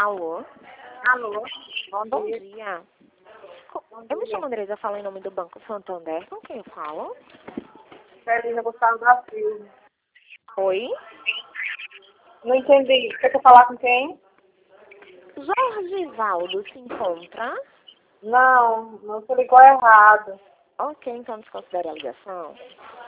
Alô? Alô, Bom dia. Eu me chamo Andresa, falo em nome do Banco Santander. Com quem eu falo? Carolina Gustavo da Silva. Oi? Não entendi. Você quer falar com quem? Jorge Valdo se encontra? Não, você ligou errado. Ok, então desconsidere a ligação.